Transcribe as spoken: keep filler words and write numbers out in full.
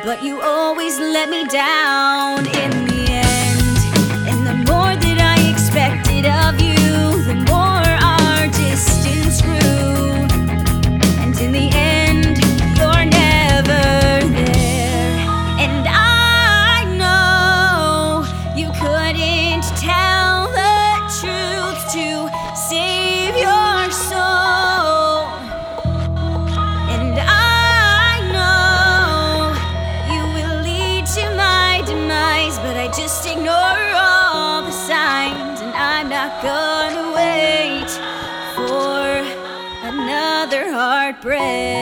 but you always let me down in the end. And the more that I expected of you, the more our distance grew. And in the end, you're never there. And I know you couldn't tell the truth to save your soul. And I know you will lead to my demise, but I just ignore all the signs. And I'm not gonna wait for another heartbreak.